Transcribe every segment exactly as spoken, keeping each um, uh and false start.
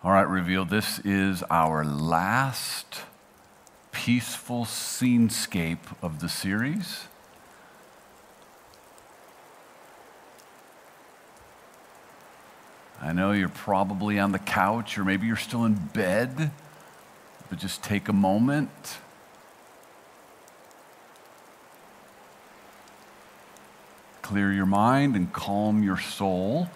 All right, Reveal, this is our last peaceful scenescape of the series. I know you're probably on the couch, or maybe you're still in bed, but just take a moment. Clear your mind and calm your soul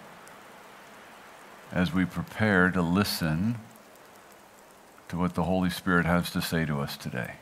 as we prepare to listen to what the Holy Spirit has to say to us today.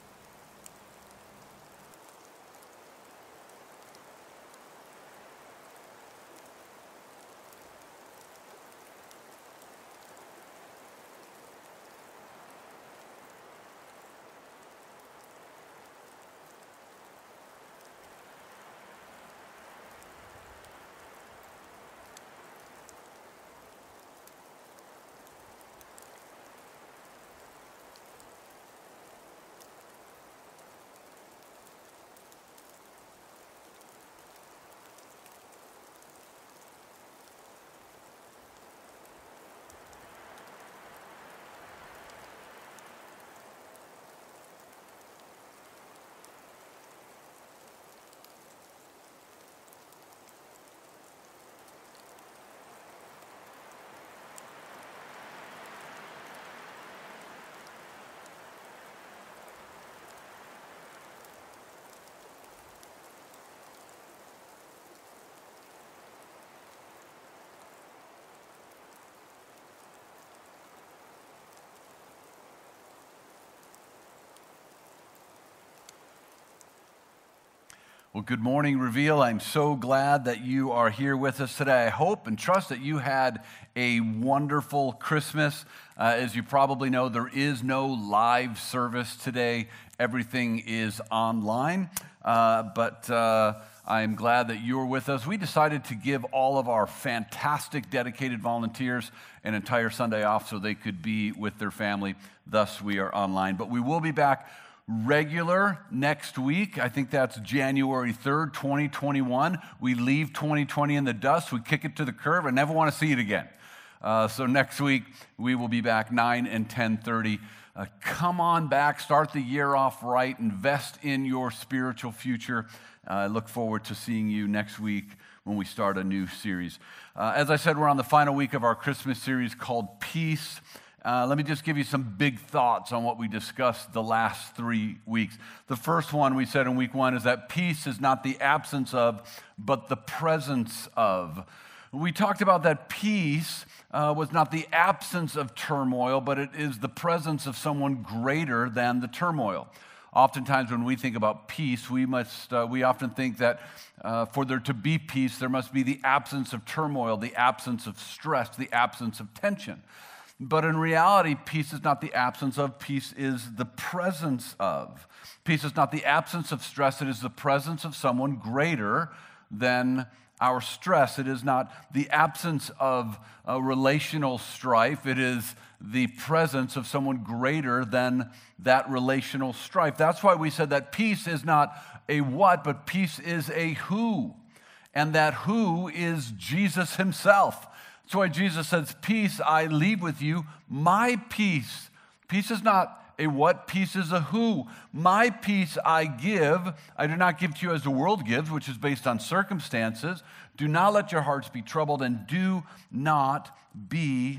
Well, good morning, Reveal. I'm so glad that you are here with us today. I hope and trust that you had a wonderful Christmas. Uh, as you probably know, there is no live service today. Everything is online. Uh, but uh, I'm glad that you're with us. We decided to give all of our fantastic, dedicated volunteers an entire Sunday off so they could be with their family. Thus, we are online. But we will be back regular next week. I think that's January third, twenty twenty-one. We leave twenty twenty in the dust. We kick it to the curb and never want to see it again. Uh, so next week, we will be back nine and ten thirty. Uh, come on back. Start the year off right. Invest in your spiritual future. Uh, I look forward to seeing you next week when we start a new series. Uh, as I said, we're on the final week of our Christmas series called Peace. Uh, let me just give you some big thoughts on what we discussed the last three weeks. The first one we said in week one is that peace is not the absence of, but the presence of. We talked about that peace uh, was not the absence of turmoil, but it is the presence of someone greater than the turmoil. Oftentimes when we think about peace, we must uh, we often think that uh, for there to be peace, there must be the absence of turmoil, the absence of stress, the absence of tension. But in reality, peace is not the absence of, peace is the presence of. Peace is not the absence of stress, it is the presence of someone greater than our stress. It is not the absence of a relational strife, it is the presence of someone greater than that relational strife. That's why we said that peace is not a what, but peace is a who. And that who is Jesus himself. That's why Jesus says, peace I leave with you, my peace. Peace is not a what, peace is a who. My peace I give. I do not give to you as the world gives, which is based on circumstances. Do not let your hearts be troubled, and do not be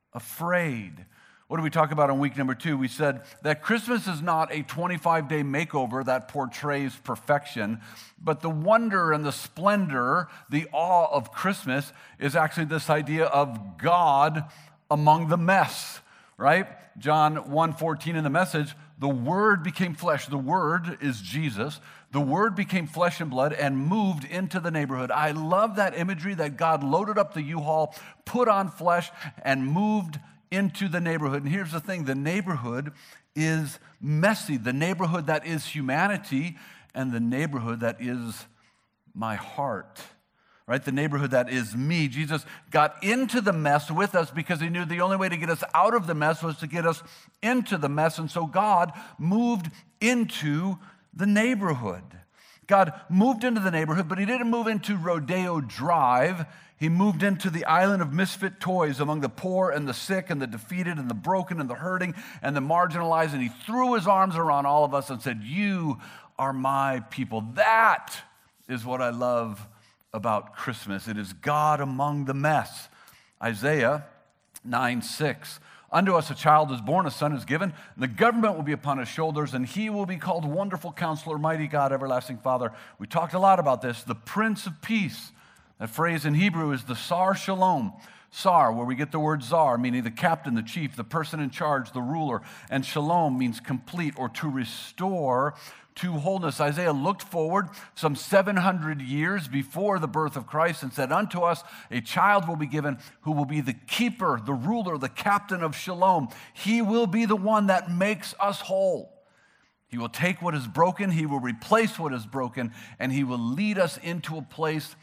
afraid. What did we talk about in week number two? We said that Christmas is not a twenty-five day makeover that portrays perfection, but the wonder and the splendor, the awe of Christmas is actually this idea of God among the mess, right? John one fourteen in the Message, the Word became flesh. The Word is Jesus. The Word became flesh and blood and moved into the neighborhood. I love that imagery that God loaded up the U-Haul, put on flesh, and moved into the neighborhood. And here's the thing, the neighborhood is messy. The neighborhood that is humanity and the neighborhood that is my heart, right? The neighborhood that is me. Jesus got into the mess with us because he knew the only way to get us out of the mess was to get us into the mess. And so God moved into the neighborhood. God moved into the neighborhood, but he didn't move into Rodeo Drive. He moved into the island of misfit toys among the poor and the sick and the defeated and the broken and the hurting and the marginalized. And he threw his arms around all of us and said, "You are my people." That is what I love about Christmas. It is God among the mess. Isaiah nine six. "Unto us a child is born, a son is given, and the government will be upon his shoulders, and he will be called Wonderful Counselor, Mighty God, Everlasting Father." We talked a lot about this. The Prince of Peace. That phrase in Hebrew is the Sar Shalom. Sar, where we get the word czar, meaning the captain, the chief, the person in charge, the ruler. And shalom means complete or to restore to wholeness. Isaiah looked forward some seven hundred years before the birth of Christ and said, "Unto us a child will be given who will be the keeper, the ruler, the captain of shalom. He will be the one that makes us whole. He will take what is broken, he will replace what is broken, and he will lead us into a place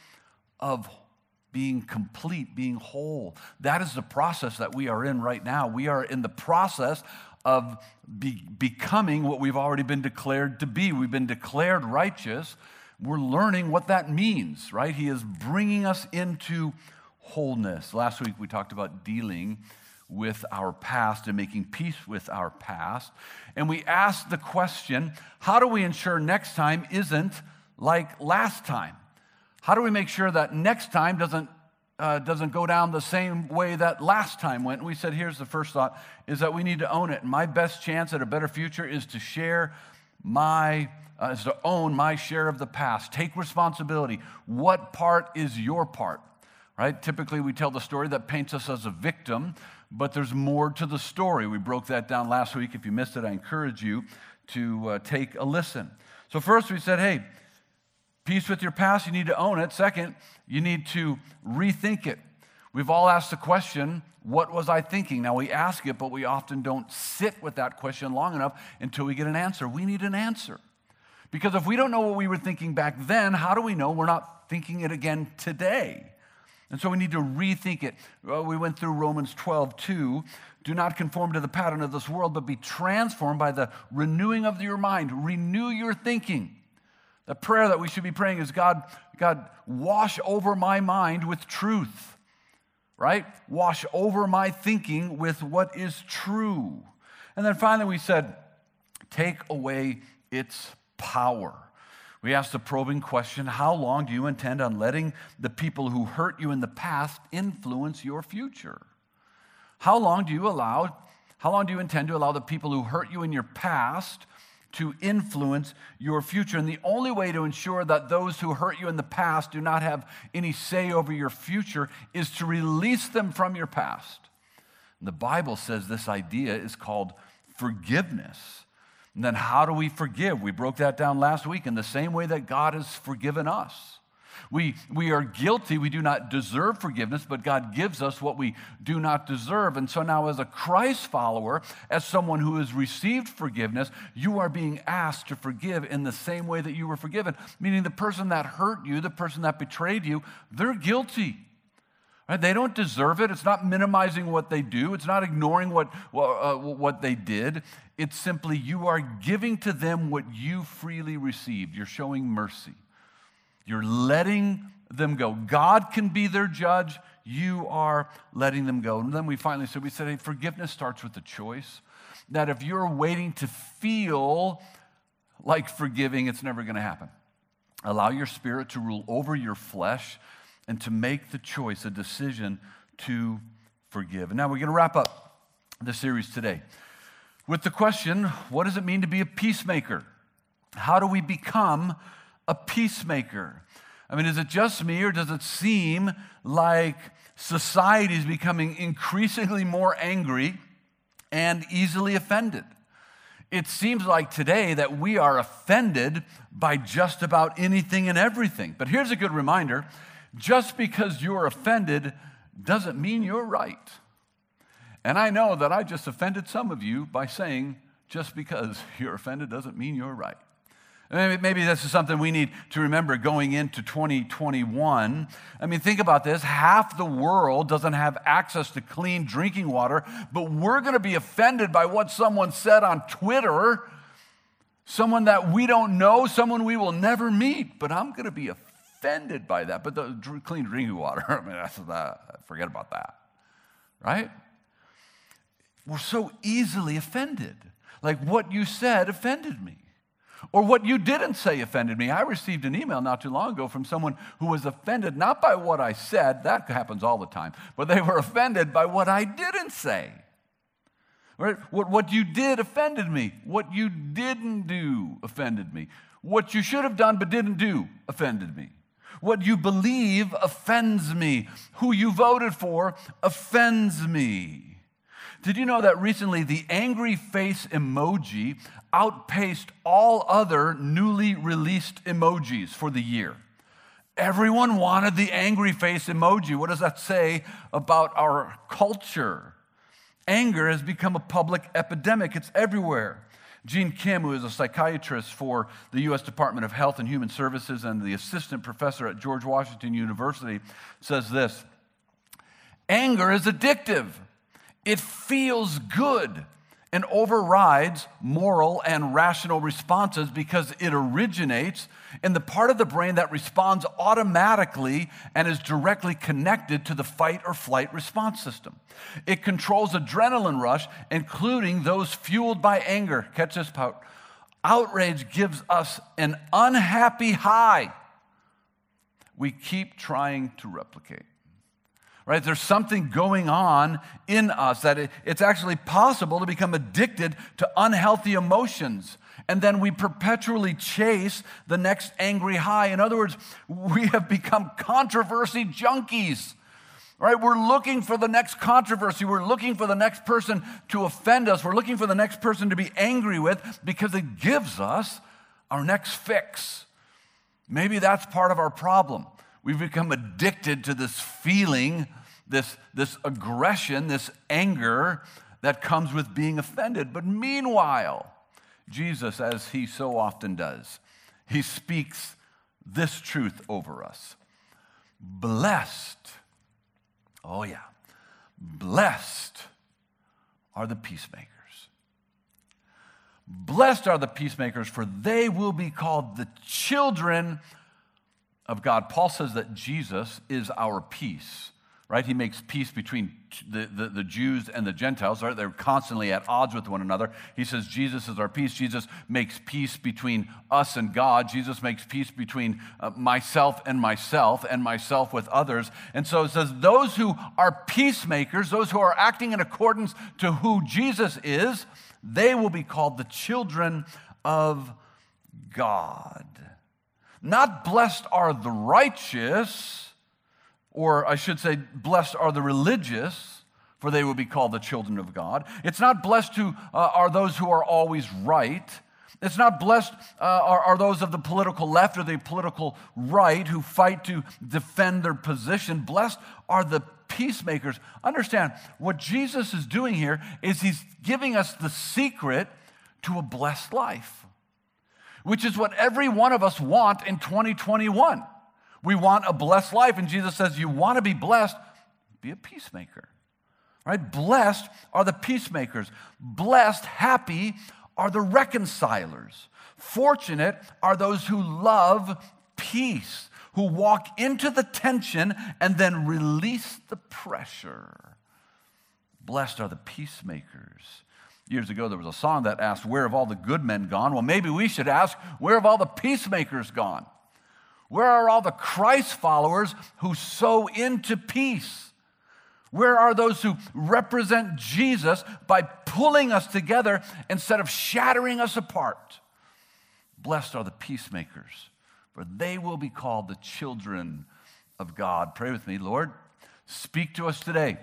of being complete, being whole." That is the process that we are in right now. We are in the process of be, becoming what we've already been declared to be. We've been declared righteous. We're learning what that means, right? He is bringing us into wholeness. Last week we talked about dealing with our past and making peace with our past. And we asked the question, how do we ensure next time isn't like last time? How do we make sure that next time doesn't uh, doesn't go down the same way that last time went? And we said, here's the first thought, is that we need to own it. And my best chance at a better future is to share my, uh, is to own my share of the past. Take responsibility. What part is your part, right? Typically, we tell the story that paints us as a victim, but there's more to the story. We broke that down last week. If you missed it, I encourage you to uh, take a listen. So first we said, hey, peace with your past, you need to own it. Second, you need to rethink it. We've all asked the question, what was I thinking? Now we ask it, but we often don't sit with that question long enough until we get an answer. We need an answer. Because if we don't know what we were thinking back then, how do we know we're not thinking it again today? And so we need to rethink it. Well, we went through Romans twelve two. "Do not conform to the pattern of this world, but be transformed by the renewing of your mind." Renew your thinking. The prayer that we should be praying is, God, God, wash over my mind with truth, right? Wash over my thinking with what is true. And then finally we said, take away its power. We asked the probing question, how long do you intend on letting the people who hurt you in the past influence your future? How long do you allow, how long do you intend to allow the people who hurt you in your past to influence your future? And the only way to ensure that those who hurt you in the past do not have any say over your future is to release them from your past. And the Bible says this idea is called forgiveness. And then how do we forgive? We broke that down last week in the same way that God has forgiven us. We, we are guilty. We do not deserve forgiveness, but God gives us what we do not deserve. And so now as a Christ follower, as someone who has received forgiveness, you are being asked to forgive in the same way that you were forgiven, meaning the person that hurt you, the person that betrayed you, they're guilty. Right? They don't deserve it. It's not minimizing what they do. It's not ignoring what, uh, what they did. It's simply you are giving to them what you freely received. You're showing mercy. You're letting them go. God can be their judge. You are letting them go. And then we finally said, we said, hey, forgiveness starts with a choice. That if you're waiting to feel like forgiving, it's never going to happen. Allow your spirit to rule over your flesh and to make the choice, a decision to forgive. And now we're going to wrap up the series today with the question, what does it mean to be a peacemaker? How do we become a peacemaker? I mean, is it just me, or does it seem like society is becoming increasingly more angry and easily offended? It seems like today that we are offended by just about anything and everything. But here's a good reminder. Just because you're offended doesn't mean you're right. And I know that I just offended some of you by saying just because you're offended doesn't mean you're right. Maybe, maybe this is something we need to remember going into twenty twenty-one. I mean, think about this. Half the world doesn't have access to clean drinking water, but we're going to be offended by what someone said on Twitter someone that we don't know, someone we will never meet, but I'm going to be offended by that. But the dr- clean drinking water, I mean, that's that. Forget about that, right? We're so easily offended. Like, what you said offended me. Or what you didn't say offended me. I received an email not too long ago from someone who was offended not by what I said, that happens all the time, but they were offended by what I didn't say. Right? What, what you did offended me. What you didn't do offended me. What you should have done but didn't do offended me. What you believe offends me. Who you voted for offends me. Did you know that recently the angry face emoji outpaced all other newly released emojis for the year? Everyone wanted the angry face emoji. What does that say about our culture? Anger has become a public epidemic. It's everywhere. Gene Kim, who is a psychiatrist for the U S Department of Health and Human Services and the assistant professor at George Washington University, says this: anger is addictive. It feels good and overrides moral and rational responses because it originates in the part of the brain that responds automatically and is directly connected to the fight or flight response system. It controls adrenaline rush, including those fueled by anger. Catch this part. Outrage gives us an unhappy high we keep trying to replicate. Right? There's something going on in us that it, it's actually possible to become addicted to unhealthy emotions. And then we perpetually chase the next angry high. In other words, we have become controversy junkies. Right? We're looking for the next controversy. We're looking for the next person to offend us. We're looking for the next person to be angry with because it gives us our next fix. Maybe that's part of our problem. We've become addicted to this feeling, this, this aggression, this anger that comes with being offended. But meanwhile, Jesus, as he so often does, he speaks this truth over us. Blessed, oh yeah, blessed are the peacemakers. Blessed are the peacemakers, for they will be called the children of God. Paul says that Jesus is our peace, right? He makes peace between the, the, the Jews and the Gentiles, right? They're constantly at odds with one another. He says Jesus is our peace. Jesus makes peace between us and God. Jesus makes peace between uh, myself and myself and myself with others. And so it says those who are peacemakers, those who are acting in accordance to who Jesus is, they will be called the children of God. Not blessed are the righteous, or I should say, blessed are the religious, for they will be called the children of God. It's not blessed who uh, are those who are always right. It's not blessed uh, are, are those of the political left or the political right who fight to defend their position. Blessed are the peacemakers. Understand, what Jesus is doing here is he's giving us the secret to a blessed life, which is what every one of us want in twenty twenty-one. We want a blessed life, and Jesus says, you want to be blessed, be a peacemaker. Right? Blessed are the peacemakers. Blessed, happy are the reconcilers. Fortunate are those who love peace, who walk into the tension and then release the pressure. Blessed are the peacemakers. Years ago, there was a song that asked, where have all the good men gone? Well, maybe we should ask, where have all the peacemakers gone? Where are all the Christ followers who sow into peace? Where are those who represent Jesus by pulling us together instead of shattering us apart? Blessed are the peacemakers, for they will be called the children of God. Pray with me, Lord. Speak to us today.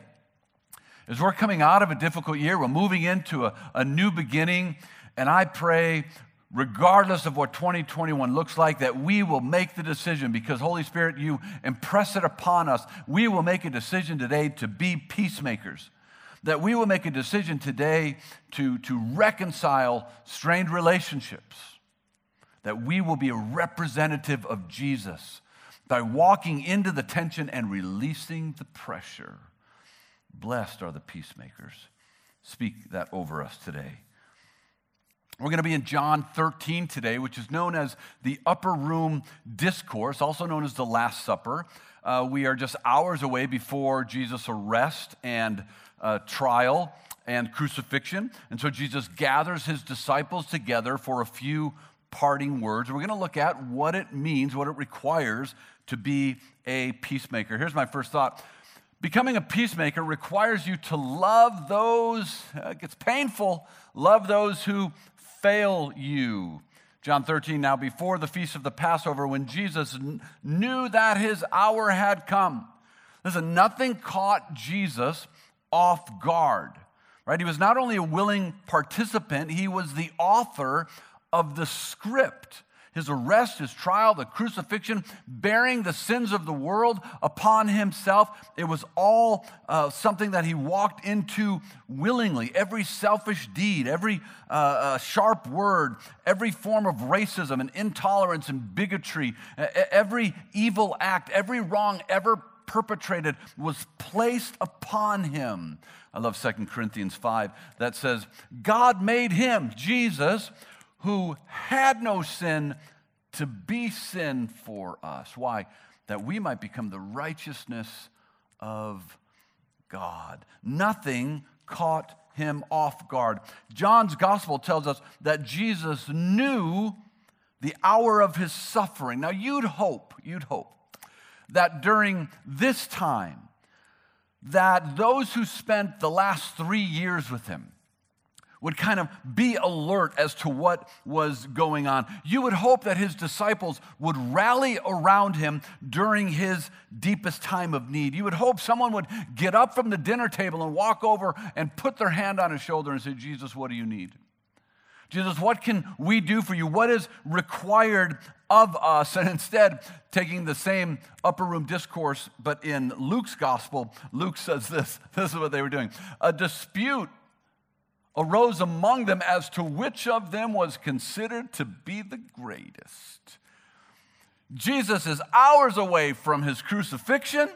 As we're coming out of a difficult year, we're moving into a, a new beginning, and I pray, regardless of what twenty twenty-one looks like, that we will make the decision, because Holy Spirit, you impress it upon us. We will make a decision today to be peacemakers, that we will make a decision today to, to reconcile strained relationships, that we will be a representative of Jesus by walking into the tension and releasing the pressure. Blessed are the peacemakers. Speak that over us today. We're going to be in John thirteen today, which is known as the Upper Room Discourse, also known as the Last Supper. Uh, we are just hours away before Jesus' arrest and uh, trial and crucifixion. And so Jesus gathers his disciples together for a few parting words. We're going to look at what it means, what it requires to be a peacemaker. Here's my first thought. Becoming a peacemaker requires you to love those, uh, it gets painful, love those who fail you. John thirteen, now before the feast of the Passover, when Jesus kn- knew that his hour had come. Listen, nothing caught Jesus off guard, right? He was not only a willing participant, he was the author of the script. His arrest, his trial, the crucifixion, bearing the sins of the world upon himself. It was all uh, something that he walked into willingly. Every selfish deed, every uh, uh, sharp word, every form of racism and intolerance and bigotry, every evil act, every wrong ever perpetrated was placed upon him. I love Second Corinthians five that says, God made him, Jesus, who had no sin, to be sin for us. Why? That we might become the righteousness of God. Nothing caught him off guard. John's gospel tells us that Jesus knew the hour of his suffering. Now you'd hope, you'd hope that during this time, that those who spent the last three years with him would kind of be alert as to what was going on. You would hope that his disciples would rally around him during his deepest time of need. You would hope someone would get up from the dinner table and walk over and put their hand on his shoulder and say, Jesus, what do you need? Jesus, what can we do for you? What is required of us? And instead, taking the same upper room discourse, but in Luke's gospel, Luke says this. This is what they were doing. A dispute arose among them as to which of them was considered to be the greatest. Jesus is hours away from his crucifixion,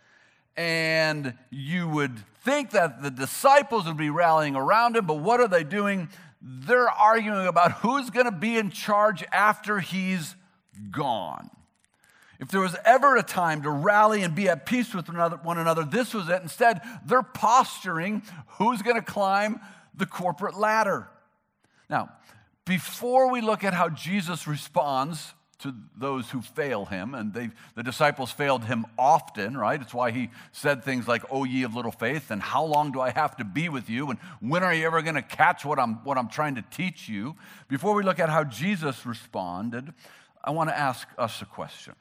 and you would think that the disciples would be rallying around him, but what are they doing? They're arguing about who's going to be in charge after he's gone. If there was ever a time to rally and be at peace with one another, this was it. Instead, they're posturing who's going to climb the corporate ladder. Now, before we look at how Jesus responds to those who fail him, and they, the disciples failed him often, right? It's why he said things like, "O ye of little faith," and "How long do I have to be with you?" and "When are you ever going to catch what I'm, what I'm trying to teach you?" Before we look at how Jesus responded, I want to ask us a question.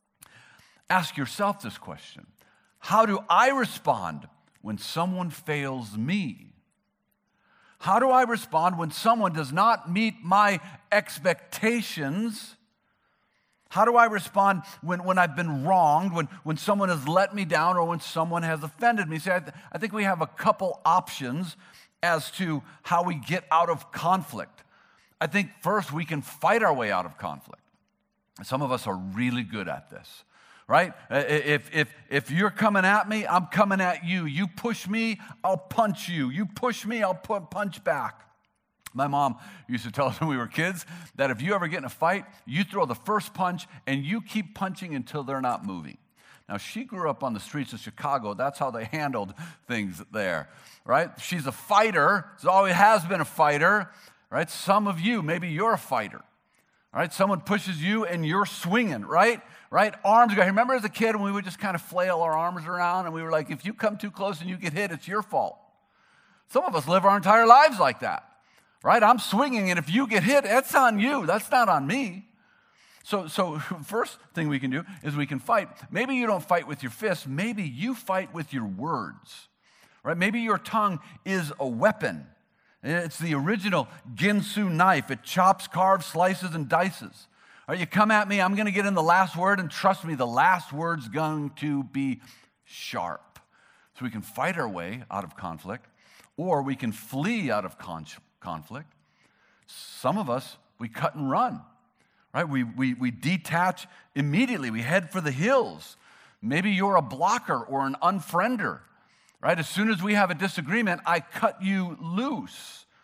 Ask yourself this question. How do I respond when someone fails me? How do I respond when someone does not meet my expectations? How do I respond when, when I've been wronged, when, when someone has let me down, or when someone has offended me? See, I, th- I think we have a couple options as to how we get out of conflict. I think first we can fight our way out of conflict. Some of us are really good at this. Right? If, if, if you're coming at me, I'm coming at you. You push me, I'll punch you. You push me, I'll put, punch back. My mom used to tell us when we were kids that if you ever get in a fight, you throw the first punch and you keep punching until they're not moving. Now, she grew up on the streets of Chicago. That's how they handled things there, right? She's a fighter. She always has been a fighter, right? Some of you, maybe you're a fighter, right? Someone pushes you and you're swinging, right? Right? Arms go. Remember as a kid when we would just kind of flail our arms around and we were like, if you come too close and you get hit, it's your fault. Some of us live our entire lives like that, right? I'm swinging, and if you get hit, that's on you. That's not on me. So, so first thing we can do is we can fight. Maybe you don't fight with your fists. Maybe you fight with your words, right? Maybe your tongue is a weapon. It's the original Ginsu knife. It chops, carves, slices, and dices. All right, you come at me, I'm going to get in the last word, and trust me, the last word's going to be sharp. So we can fight our way out of conflict, or we can flee out of con- conflict. Some of us, we cut and run, right? We, we, we detach immediately. We head for the hills. Maybe you're a blocker or an unfriender, right? As soon as we have a disagreement, I cut you loose.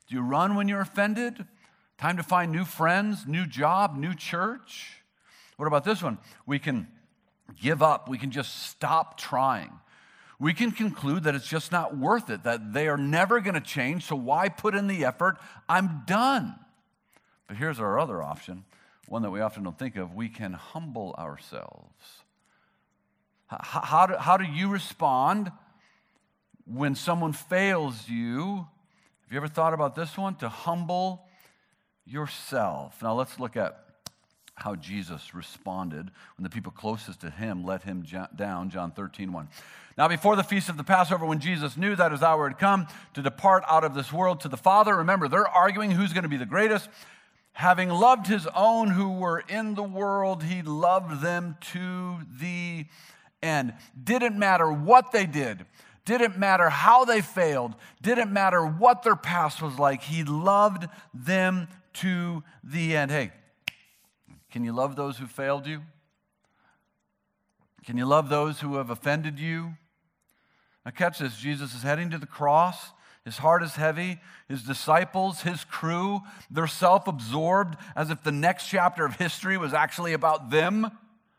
Do you run when you're offended? Time to find new friends, new job, new church? What about this one? We can give up. We can just stop trying. We can conclude that it's just not worth it, that they are never going to change, so why put in the effort? I'm done. But here's our other option, one that we often don't think of. We can humble ourselves. How, how, do, how do you respond when someone fails you? Have you ever thought about this one? To humble yourself. Now let's look at how Jesus responded when the people closest to him let him down, John thirteen one. Now before the feast of the Passover, when Jesus knew that his hour had come to depart out of this world to the Father, remember, they're arguing who's going to be the greatest. Having loved his own who were in the world, he loved them to the end. Didn't matter what they did. Didn't matter how they failed. Didn't matter what their past was like. He loved them to the end. Hey, can you love those who failed you? Can you love those who have offended you? Now catch this, Jesus is heading to the cross. His heart is heavy. His disciples, his crew, they're self-absorbed as if the next chapter of history was actually about them.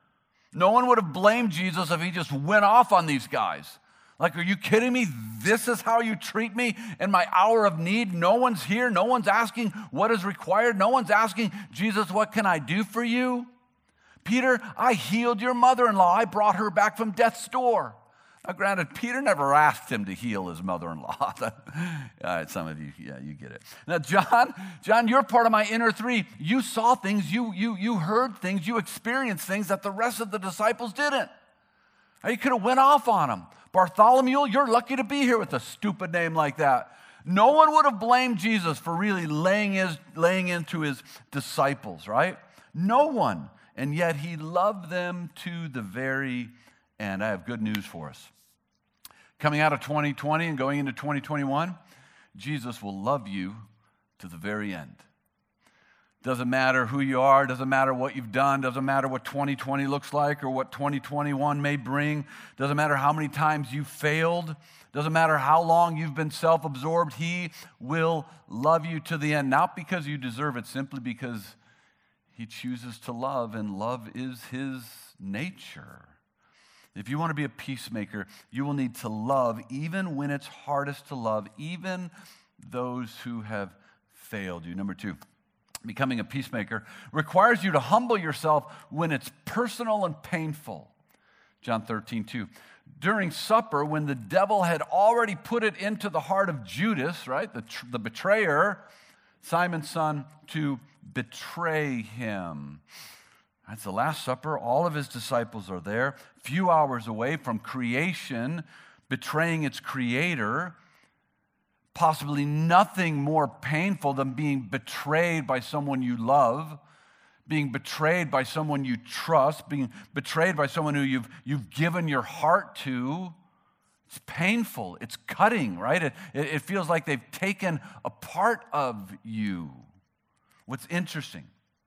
No one would have blamed Jesus if he just went off on these guys. Like, are you kidding me? This is how you treat me in my hour of need? No one's here. No one's asking what is required. No one's asking, Jesus, what can I do for you? Peter, I healed your mother-in-law. I brought her back from death's door. Now, granted, Peter never asked him to heal his mother-in-law. All right, some of you, yeah, you get it. Now, John, John, you're part of my inner three. You saw things, you, you, you heard things, you experienced things that the rest of the disciples didn't. You could have went off on him. Bartholomew, you're lucky to be here with a stupid name like that. No one would have blamed Jesus for really laying, his, laying into his disciples, right? No one. And yet he loved them to the very end. I have good news for us. Coming out of twenty twenty and going into twenty twenty-one, Jesus will love you to the very end. Doesn't matter who you are, doesn't matter what you've done, doesn't matter what twenty twenty looks like or what twenty twenty-one may bring, doesn't matter how many times you failed, doesn't matter how long you've been self-absorbed, he will love you to the end, not because you deserve it, simply because he chooses to love, and love is his nature. If you want to be a peacemaker, you will need to love even when it's hardest to love, even those who have failed you. Number two, becoming a peacemaker requires you to humble yourself when it's personal and painful. John thirteen two. During supper, when the devil had already put it into the heart of Judas, right, the, the betrayer, Simon's son, to betray him. That's the Last Supper. All of his disciples are there, few hours away from creation, betraying its creator. Possibly nothing more painful than being betrayed by someone you love, being betrayed by someone you trust, being betrayed by someone who you've, you've given your heart to. It's painful. It's cutting, right? It, it feels like they've taken a part of you. What's interesting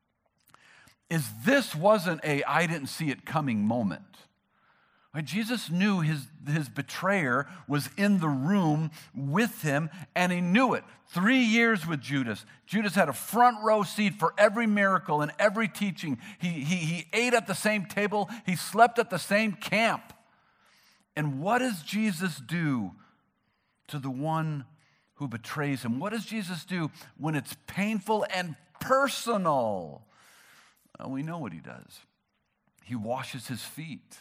is this wasn't a I didn't see it coming moment. Right? Jesus knew his, his betrayer was in the room with him, and he knew it. Three years with Judas. Judas had a front row seat for every miracle and every teaching. He, he, he ate at the same table. He slept at the same camp. And what does Jesus do to the one who betrays him? What does Jesus do when it's painful and personal? Well, we know what he does. He washes his feet.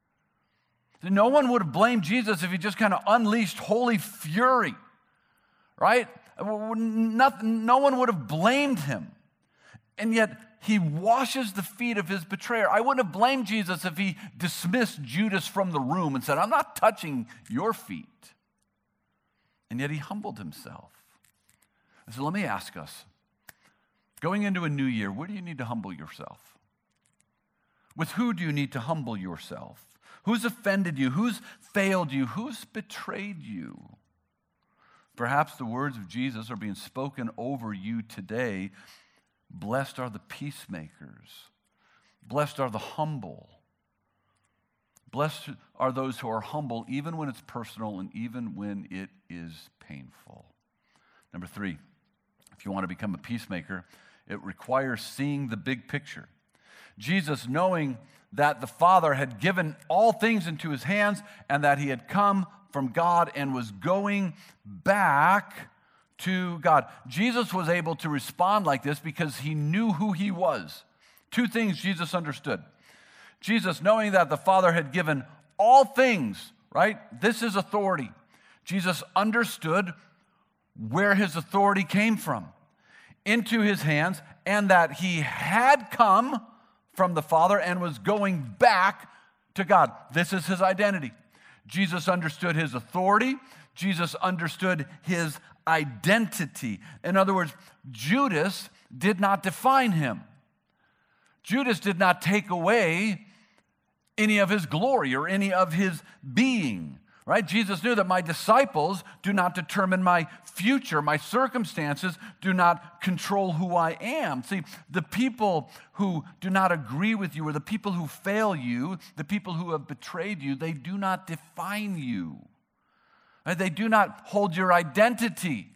No one would have blamed Jesus if he just kind of unleashed holy fury, right? Nothing, no one would have blamed him. And yet, he washes the feet of his betrayer. I wouldn't have blamed Jesus if he dismissed Judas from the room and said, I'm not touching your feet. And yet, he humbled himself. So let me ask us, going into a new year, where do you need to humble yourself? With who do you need to humble yourself? Who's offended you? Who's failed you? Who's betrayed you? Perhaps the words of Jesus are being spoken over you today. Blessed are the peacemakers. Blessed are the humble. Blessed are those who are humble even when it's personal and even when it is painful. Number three, If you want to become a peacemaker, it requires seeing the big picture. Jesus, knowing that the Father had given all things into his hands and that he had come from God and was going back to God. Jesus was able to respond like this because he knew who he was. Two things Jesus understood. Jesus, knowing that the Father had given all things, right? This is authority. Jesus understood where his authority came from, into his hands, and that he had come from the Father and was going back to God. This is his identity. Jesus understood his authority. Jesus understood his identity. In other words, Judas did not define him. Judas did not take away any of his glory or any of his being, right? Jesus knew that my disciples do not determine my future. My circumstances do not control who I am. See, the people who do not agree with you or the people who fail you, the people who have betrayed you, they do not define you. Right? They do not hold your identity.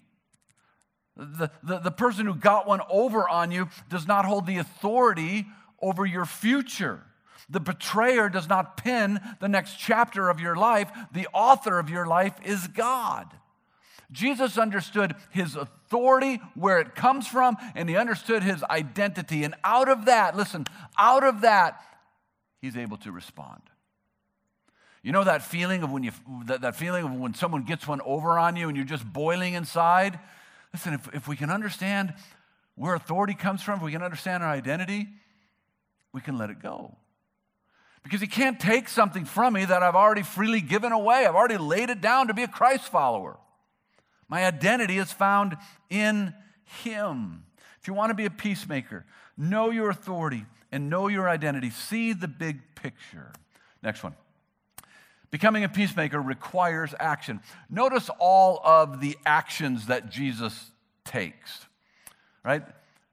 The, the, the person who got one over on you does not hold the authority over your future. The betrayer does not pin the next chapter of your life. The author of your life is God. Jesus understood his authority, where it comes from, and he understood his identity. And out of that, listen, out of that, he's able to respond. You know that feeling of when you that, that feeling of when someone gets one over on you and you're just boiling inside? Listen, if, if we can understand where authority comes from, if we can understand our identity, we can let it go. Because he can't take something from me that I've already freely given away. I've already laid it down to be a Christ follower. My identity is found in him. If you want to be a peacemaker, know your authority and know your identity. See the big picture. Next one. Becoming a peacemaker requires action. Notice all of the actions that Jesus takes, right?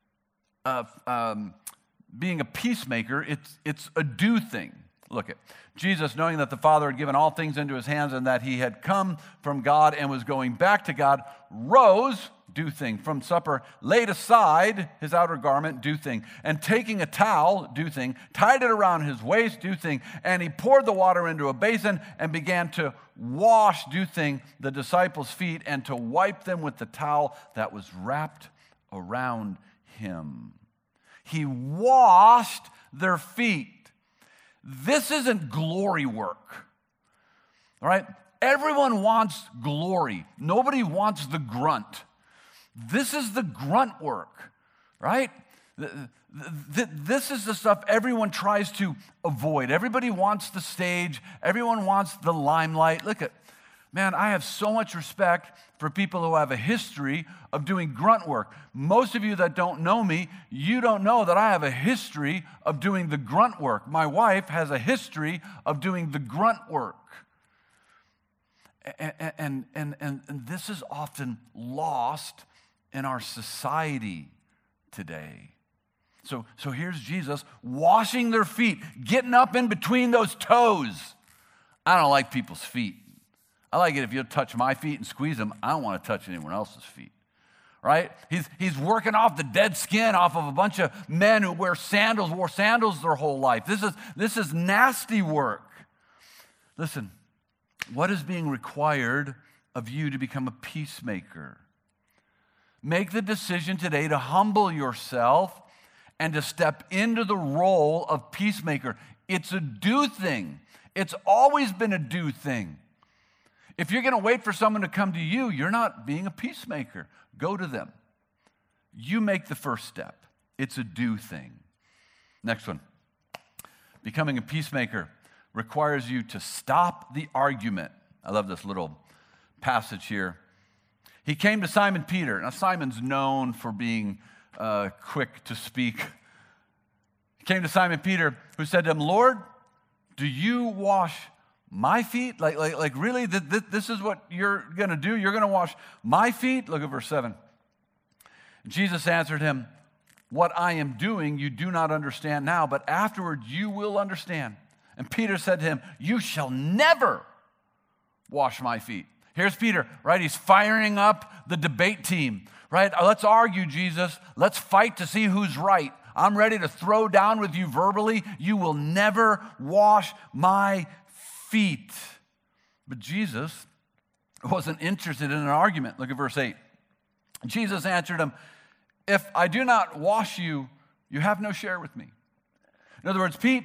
Uh, um, being a peacemaker, it's, it's a do thing. Look at Jesus, knowing that the Father had given all things into his hands and that he had come from God and was going back to God, rose, do thing, from supper, laid aside his outer garment, do thing, and taking a towel, do thing, tied it around his waist, do thing, and he poured the water into a basin and began to wash, do thing, the disciples' feet and to wipe them with the towel that was wrapped around him. He washed their feet. This isn't glory work, all right? Everyone wants glory. Nobody wants the grunt. This is the grunt work, right? This is the stuff everyone tries to avoid. Everybody wants the stage. Everyone wants the limelight. Look at, man, I have so much respect for people who have a history of doing grunt work. Most of you that don't know me, you don't know that I have a history of doing the grunt work. My wife has a history of doing the grunt work. And, and, and, and, and this is often lost in our society today. So, so here's Jesus washing their feet, getting up in between those toes. I don't like people's feet. I like it if you touch my feet and squeeze them. I don't want to touch anyone else's feet, right? He's, he's working off the dead skin off of a bunch of men who wear sandals, wore sandals their whole life. This is, this is nasty work. Listen, what is being required of you to become a peacemaker? Make the decision today to humble yourself and to step into the role of peacemaker. It's a do thing. It's always been a do thing. If you're going to wait for someone to come to you, you're not being a peacemaker. Go to them. You make the first step. It's a do thing. Next one. Becoming a peacemaker requires you to stop the argument. I love this little passage here. He came to Simon Peter. Now, Simon's known for being uh, quick to speak. He came to Simon Peter, who said to him, Lord, do you wash my feet? Like, like, like really, th- th- this is what you're going to do? You're going to wash my feet? Look at verse seven. Jesus answered him, what I am doing you do not understand now, but afterward you will understand. And Peter said to him, you shall never wash my feet. Here's Peter, right? He's firing up the debate team, right? Let's argue, Jesus. Let's fight to see who's right. I'm ready to throw down with you verbally. You will never wash my feet. But Jesus wasn't interested in an argument. Look at verse eight. Jesus answered him, if I do not wash you, you have no share with me. In other words, Pete,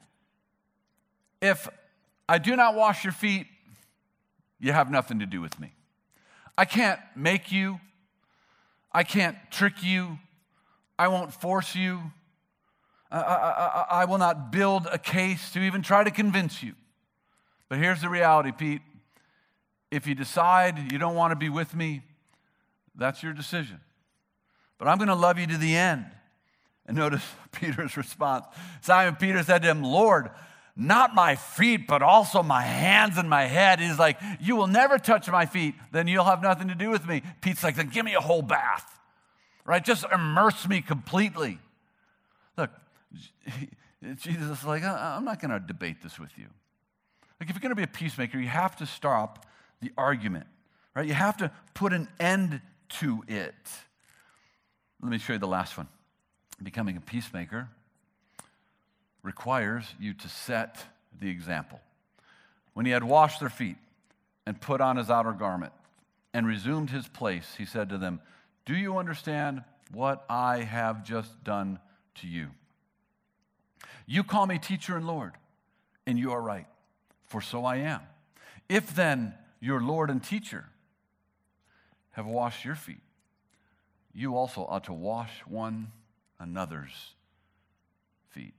if I do not wash your feet, you have nothing to do with me. I can't make you. I can't trick you. I won't force you. I, I, I, I will not build a case to even try to convince you. But here's the reality, Pete. If you decide you don't want to be with me, that's your decision. But I'm going to love you to the end. And notice Peter's response. Simon Peter said to him, Lord, not my feet, but also my hands and my head. He's like, you will never touch my feet, then you'll have nothing to do with me. Pete's like, then give me a whole bath, right? Just immerse me completely. Look, Jesus is like, I'm not going to debate this with you. Like, if you're going to be a peacemaker, you have to stop the argument, right? You have to put an end to it. Let me show you the last one. Becoming a peacemaker requires you to set the example. When he had washed their feet and put on his outer garment and resumed his place, he said to them, do you understand what I have just done to you? You call me teacher and Lord, and you are right, for so I am. If then your Lord and teacher have washed your feet, you also ought to wash one another's feet.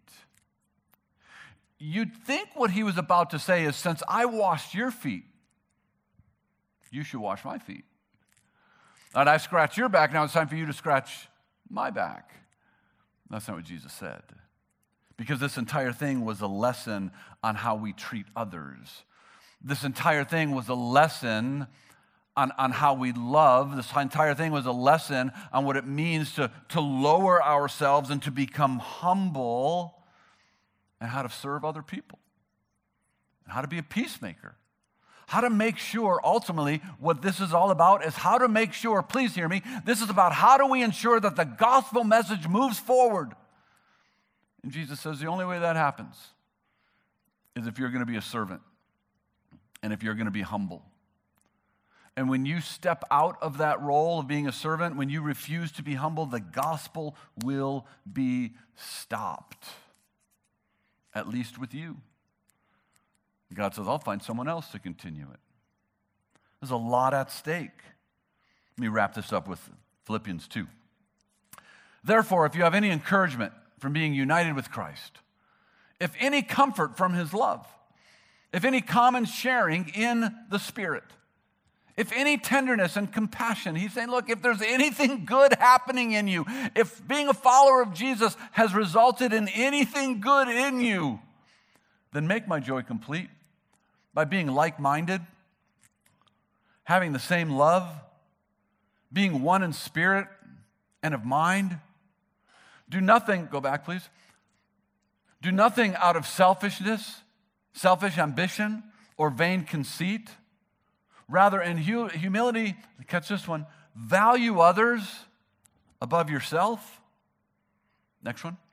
You'd think what he was about to say is, since I washed your feet, you should wash my feet. And I scratch your back, now it's time for you to scratch my back. That's not what Jesus said. Because this entire thing was a lesson on how we treat others. This entire thing was a lesson on, on how we love. This entire thing was a lesson on what it means to, to lower ourselves and to become humble, and how to serve other people, and how to be a peacemaker. How to make sure, ultimately, what this is all about is how to make sure, please hear me, this is about how do we ensure that the gospel message moves forward. And Jesus says the only way that happens is if you're going to be a servant and if you're going to be humble. And when you step out of that role of being a servant, when you refuse to be humble, the gospel will be stopped, at least with you. God says, I'll find someone else to continue it. There's a lot at stake. Let me wrap this up with Philippians two. Therefore, if you have any encouragement from being united with Christ, if any comfort from his love, if any common sharing in the Spirit, if any tenderness and compassion, he's saying, look, if there's anything good happening in you, if being a follower of Jesus has resulted in anything good in you, then make my joy complete by being like-minded, having the same love, being one in spirit and of mind. Do nothing, go back please, do nothing out of selfishness, selfish ambition, or vain conceit. Rather, in hu- humility, catch this one, value others above yourself. Next one.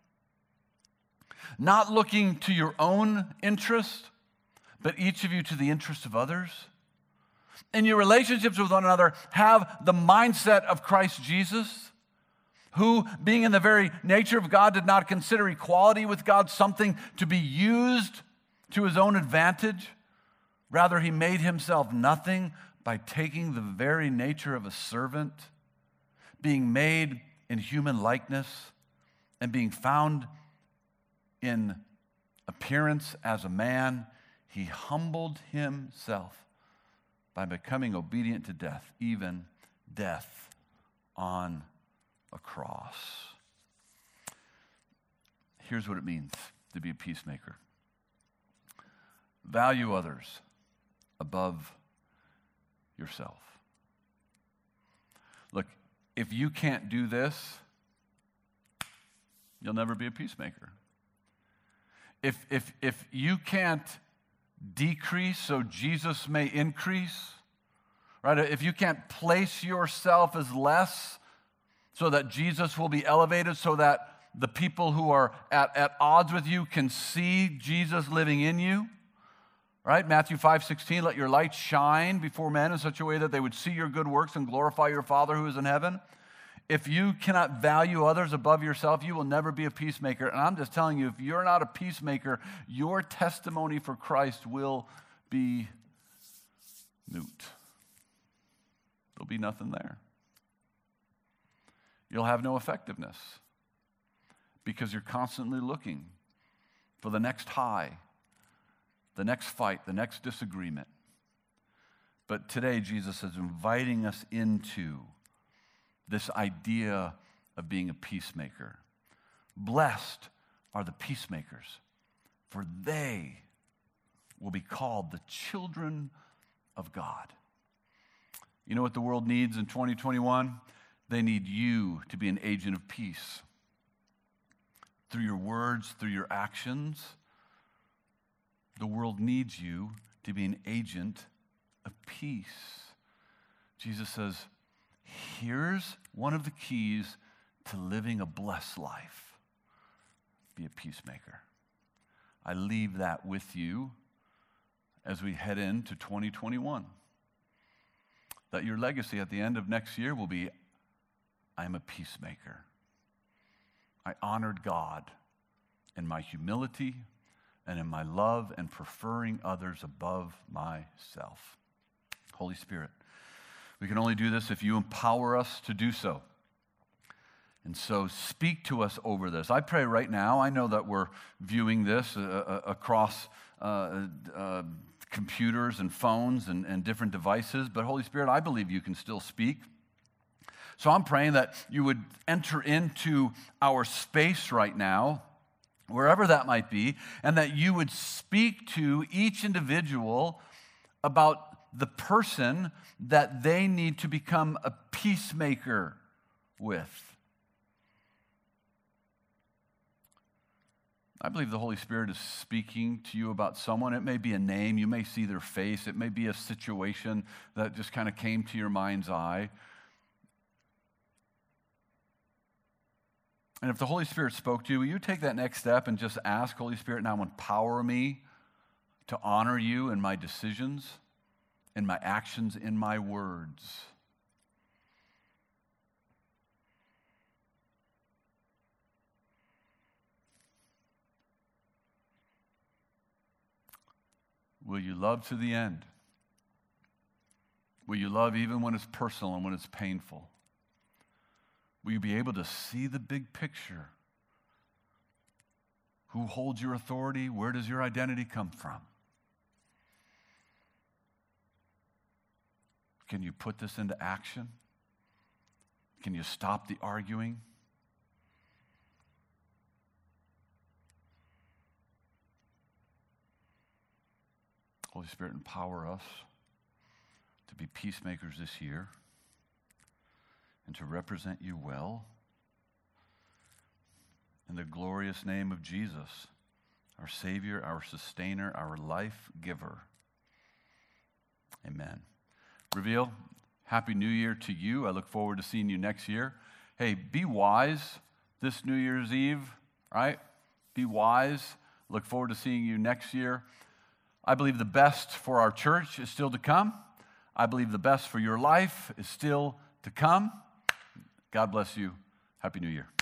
Not looking to your own interest, but each of you to the interest of others. In your relationships with one another, have the mindset of Christ Jesus, who, being in the very nature of God, did not consider equality with God something to be used to his own advantage. Rather, he made himself nothing by taking the very nature of a servant, being made in human likeness, and being found in appearance as a man, he humbled himself by becoming obedient to death, even death on a cross. Here's what it means to be a peacemaker. Value others above yourself. Look, if you can't do this, you'll never be a peacemaker. If, if, if you can't decrease so Jesus may increase, right? If you can't place yourself as less so that Jesus will be elevated, so that the people who are at, at odds with you can see Jesus living in you, right? Matthew five sixteen, let your light shine before men in such a way that they would see your good works and glorify your Father who is in heaven. If you cannot value others above yourself, you will never be a peacemaker. And I'm just telling you, if you're not a peacemaker, your testimony for Christ will be moot. There'll be nothing there. You'll have no effectiveness because you're constantly looking for the next high, the next fight, the next disagreement. But today, Jesus is inviting us into this idea of being a peacemaker. Blessed are the peacemakers, for they will be called the children of God. You know what the world needs in twenty twenty-one? They need you to be an agent of peace. Through your words, through your actions, the world needs you to be an agent of peace. Jesus says, here's one of the keys to living a blessed life. Be a peacemaker. I leave that with you as we head into twenty twenty-one. That your legacy at the end of next year will be, I am a peacemaker. I honored God in my humility and in my love and preferring others above myself. Holy Spirit, we can only do this if you empower us to do so. And so speak to us over this. I pray right now, I know that we're viewing this uh, uh, across uh, uh, computers and phones and, and different devices, but Holy Spirit, I believe you can still speak. So I'm praying that you would enter into our space right now, wherever that might be, and that you would speak to each individual about the person that they need to become a peacemaker with. I believe the Holy Spirit is speaking to you about someone. It may be a name. You may see their face. It may be a situation that just kind of came to your mind's eye. And if the Holy Spirit spoke to you, will you take that next step and just ask, Holy Spirit, now empower me to honor you in my decisions, in my actions, in my words. Will you love to the end? Will you love even when it's personal and when it's painful? Will you be able to see the big picture? Who holds your authority? Where does your identity come from? Can you put this into action? Can you stop the arguing? Holy Spirit, empower us to be peacemakers this year and to represent you well. In the glorious name of Jesus, our Savior, our Sustainer, our life giver. Amen. Reveal, Happy New Year to you. I look forward to seeing you next year. Hey, be wise this New Year's Eve, right? Be wise. Look forward to seeing you next year. I believe the best for our church is still to come. I believe the best for your life is still to come. God bless you. Happy New Year.